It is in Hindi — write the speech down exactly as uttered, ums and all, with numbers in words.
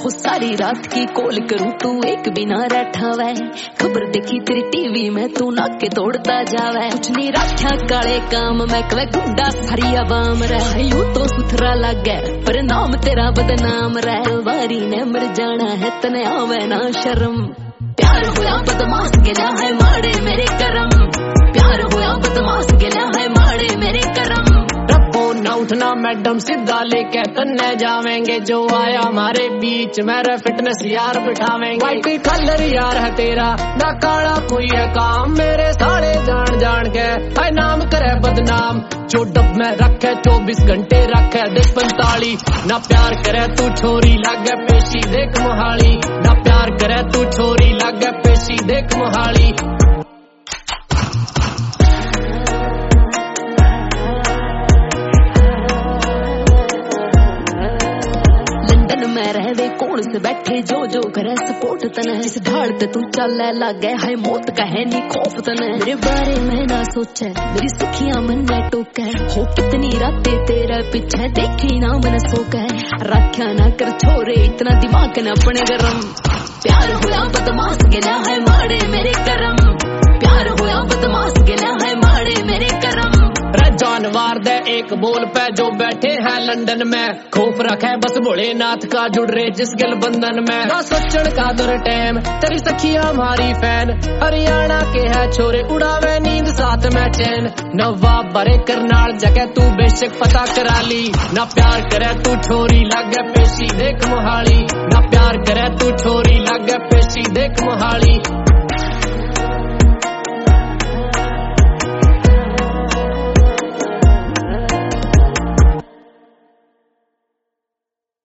सारी रात की कॉल करूं तू एक बिना बैठा वै। खबर देखी तेरी टीवी में तू नाके तोड़ता जावे। कुछ नहीं रखा काले काम मैं कवे गुंडा सारी अवाम रह। यूं तो सुथरा लगे पर नाम तेरा बदनाम रह। वारी ने मर जाना है तने आवे ना शर्म। प्यार होया बदमाश गिला है माड़े मेरे करम। प्यार होया बदमाश गिला है माड़े मेरे करम। ना उठना मैडम सीधा लेके तन्ने जावेंगे। जो आया हमारे बीच मेरा फिटनेस यार बिठावेंगे। वाइट कलर यार है तेरा ना काला कोई है काम। मेरे साले जान जान के है नाम करे बदनाम। जो डब में रखे चौबीस घंटे रखे देख पंताली। ना प्यार करे तू छोरी लागे पेशी देख मोहाली। ना प्यार करे तू छोरी लागे पेशी देख मोहाली। रहवे कौन से बैठे जो जो करे सपोर्ट तने। जिस ढाल ते तू चल लागे है मौत का है नी खौफ तने। मेरे बारे में ना सोचे मेरी सुखियां मन में टोके। हो कितनी रातें तेरे पीछे देखी ना मन सोके। रखा ना कर छोरे इतना दिमाग न अपने गरम। प्यार होया बदमाश गिला है माड़े मेरे करम। प्यार होया बदमाश गिला है माड़े मेरे करम। जानवर दे एक बोल पे जो बैठे हैं लंदन में। खौफ रखे बस भोलेनाथ का जुड़ रहे जिस गल बंधन में। ना सोचन का दर टाइम तेरी सखिया हमारी फैन। हरियाणा के है छोरे उड़ावे नींद साथ में चैन। नवाब बरे करनाल जगह तू बेशक पता करा ली। ना प्यार करे तू छोरी लागे पेशी देख मोहाली। ना प्यार करे तू छोरी लागे पेशी देख मोहाली।